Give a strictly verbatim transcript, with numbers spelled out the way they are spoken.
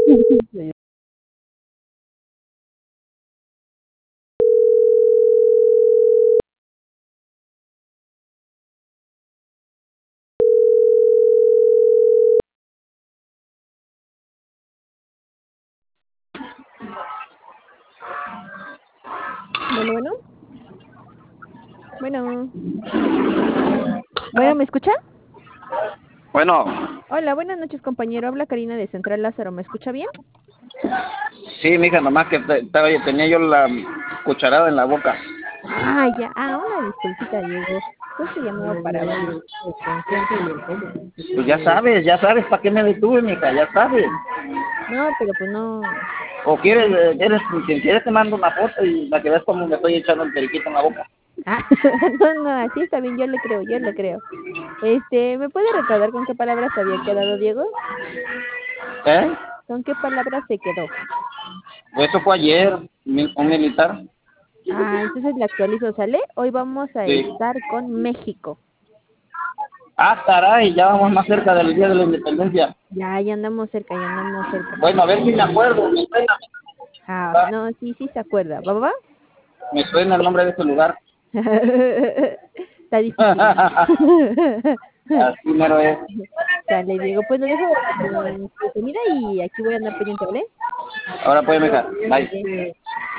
Sí. Bueno, bueno. Bueno. Bueno, ¿me escucha? Bueno, Hola, buenas noches, compañero. Habla Karina de Central Lázaro. ¿Me escucha bien? sí, mija, nomás que te- te- tenía yo la cucharada en la boca. Ah, ya. Ah, una disculpita, Diego. Justo llamaba para ver su extensión. Pues ya sabes, ya sabes para qué me detuve, mija, ya sabes. No, pero pues no. O quieres, eh, quieres, si quieres te mando una foto y para que veas cómo me estoy echando el periquito en la boca. Ah, no, no, así está bien. Yo le creo, yo le creo. Este, ¿me puede recordar con qué palabras había quedado, Diego? ¿Eh? ¿Con qué palabras se quedó? Eso fue ayer, mi- un militar. Ah, entonces le actualizo, ¿sale? Hoy vamos a Sí. estar con México. Ah, caray, ya vamos más cerca del Día de la Independencia. Ya, ya andamos cerca, ya andamos cerca. Bueno, a ver si me acuerdo, me suena, Ah, no, sí, sí se acuerda. ¿Va, va, va? me suena el nombre de ese lugar. Está difícil. Así mero es. Sale, Diego. Pues lo dejo con su comida y aquí voy a andar pendiente, ¿vale? Ahora pues, mija, bye. Vale.